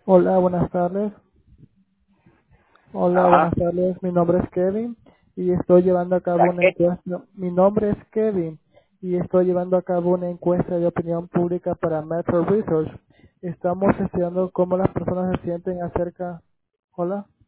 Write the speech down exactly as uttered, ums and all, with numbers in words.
Hola, buenas tardes. Hola, buenas Ajá. tardes. Mi nombre es Kevin y estoy llevando a cabo ¿La una qué? encuesta. Mi nombre es Kevin y estoy llevando a cabo una encuesta de opinión pública para Metro Research. Estamos estudiando cómo las personas se sienten acerca. Hola.